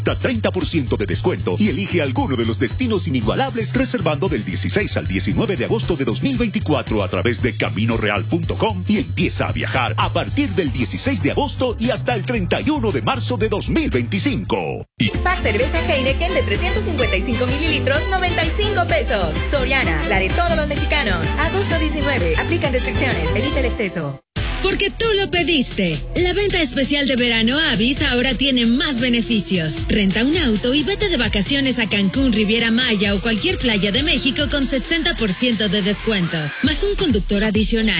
Da 30% de descuento y elige alguno de los destinos inigualables reservando del 16 al 19 de agosto de 2024 a través de caminoreal.com y empieza a viajar a partir del 16 de agosto y hasta el 31 de marzo de 2025. Pack cerveza Heineken de 355 mililitros, 95 pesos. Soriana, la de todos los mexicanos. Agosto 19. Aplican restricciones. Evita el exceso. Porque tú lo pediste. La venta especial de verano Avis ahora tiene más beneficios. Renta un auto y vete de vacaciones a Cancún, Riviera Maya o cualquier playa de México con 60% de descuento. Más un conductor adicional.